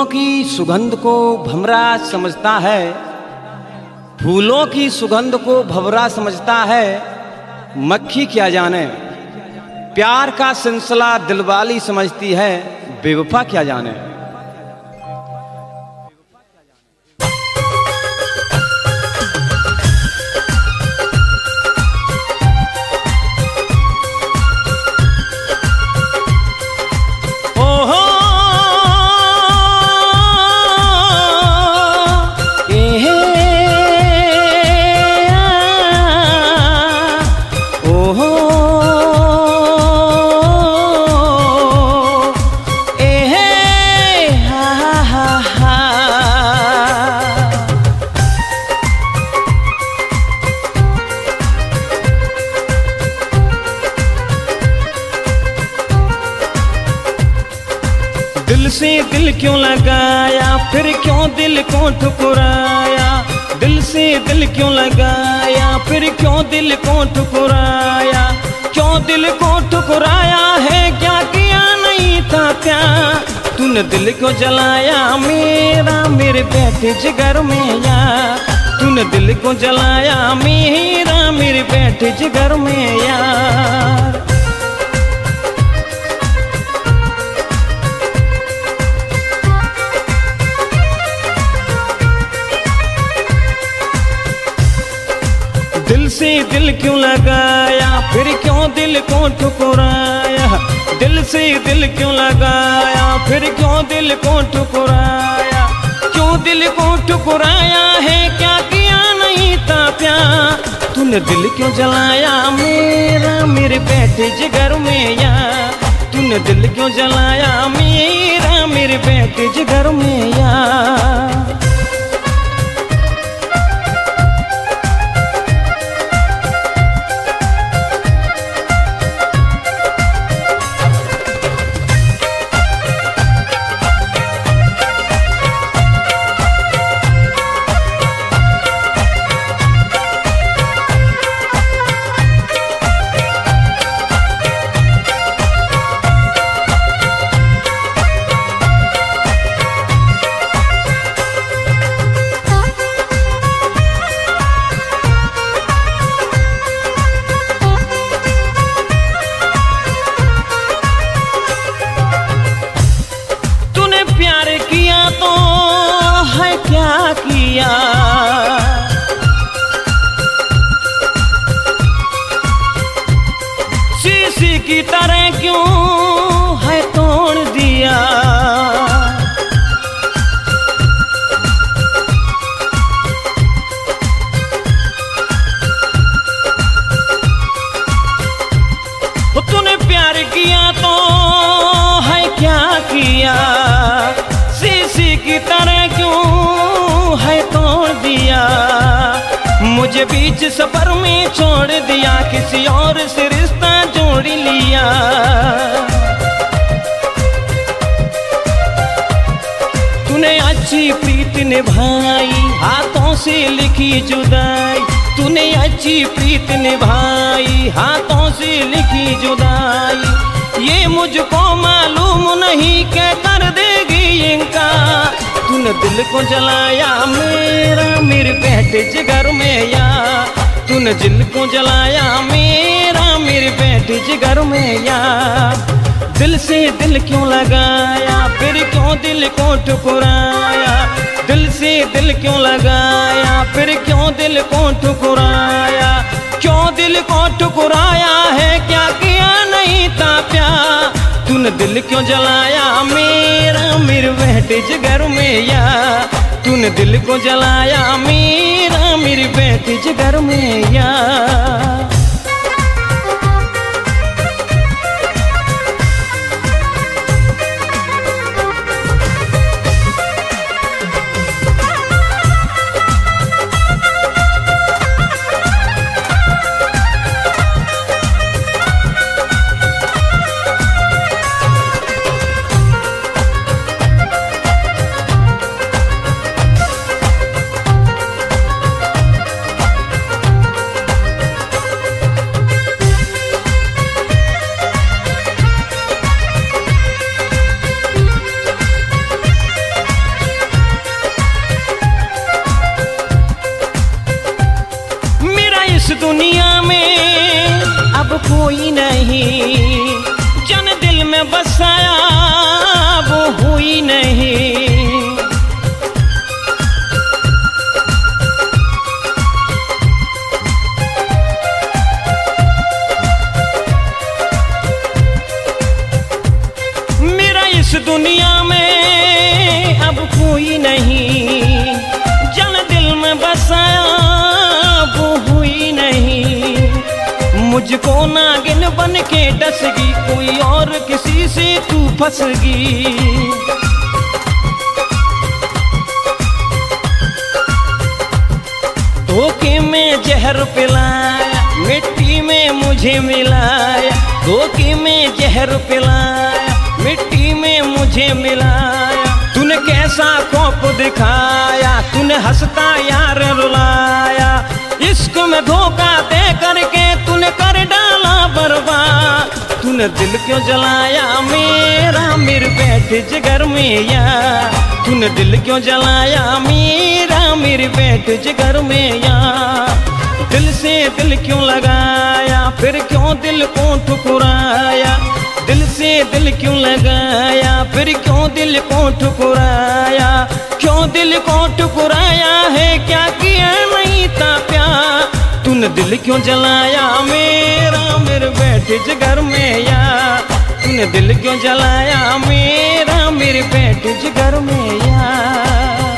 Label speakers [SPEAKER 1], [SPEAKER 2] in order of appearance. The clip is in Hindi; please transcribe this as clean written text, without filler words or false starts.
[SPEAKER 1] फूलों की सुगंध को भंवरा समझता है, फूलों की सुगंध को भंवरा समझता है, मक्खी क्या जाने। प्यार का सिलसिला दिलवाली समझती है, बेवफा क्या जाने। दिल से दिल क्यों लगाया, फिर क्यों दिल को ठुकराया। दिल से दिल क्यों लगाया, फिर क्यों दिल को ठुकराया। क्यों दिल को ठुकराया है, क्या किया नहीं था प्यार। तूने दिल को जलाया मेरा मेरे बैठे जिगर में यार। तूने दिल को जलाया मेरा मेरे बैठे जिगर में यार। दिल से दिल क्यों लगाया, फिर क्यों दिल को ठुकराया। दिल से दिल क्यों लगाया, फिर क्यों दिल को ठुकराया। क्यों दिल को ठुकराया है, क्या किया नहीं था प्यार। तूने दिल क्यों जलाया मेरा मेरे बैठे जिगर में यार। तूने दिल क्यों जलाया मेरा मेरे बैठे जिगर में यार। किया शीशी की तरह क्यों है तोड़ दिया। तूने प्यार किया तो है क्या किया। शीशी की तरह क्यों है तोड़ दिया। मुझे बीच सफर में छोड़ दिया, किसी और से रिश्ता जोड़ लिया। तूने अच्छी प्रीत निभाई, हाथों से लिखी जुदाई। तूने अच्छी प्रीत निभाई, हाथों से लिखी जुदाई। ये मुझको मालूम नहीं क्या कर देगी इनकार। तूने दिल को जलाया मेरा मेरे बैठे जिगर में यार। तूने दिल को जलाया मेरा मेरे बैठे जिगर में यार। दिल से दिल क्यों लगाया, फिर क्यों दिल को ठुकराया। दिल से दिल क्यों लगाया, फिर क्यों दिल को ठुकराया। क्यों दिल को ठुकराया है, क्या किया नहीं था प्यार। तूने दिल क्यों जलाया मेरा मेरे बैठे जिगर में यार। तूने दिल को जलाया मेरा मेरे बैठे जिगर में यार। दुनिया में अब कोई नहीं, जन दिल में बसाया वो हुई नहीं। मेरा इस दुनिया में अब कोई नहीं, जन दिल में बसाया वो हुई नहीं। मुझको नागिन बन के डसगी, कोई और किसी से तू फंसगी। धोखे में जहर पिलाया, मिट्टी में मुझे मिलाया। धोखे में जहर पिलाया, मिट्टी में मुझे मिलाया। तूने कैसा खौफ दिखाया, तूने हंसता यार रुलाया। इश्क में धोखा दे करके तूने कर डाला बर्बाद। तूने दिल क्यों जलाया मेरा मेरे बैठे जिगर में यार। तूने दिल क्यों जलाया मेरा मेरे बैठे जिगर में यार। दिल से दिल क्यों लगाया, फिर क्यों दिल को ठुकराया। दिल से दिल क्यों लगाया, फिर क्यों दिल को ठुकराया। क्यों दिल को ठुकराया है, क्या किया नहीं था प्यार। तूने दिल क्यों जलाया मेरा मेरे बैठे जिगर में यार। तूने दिल क्यों जलाया मेरा मेरे बैठे जिगर में यार।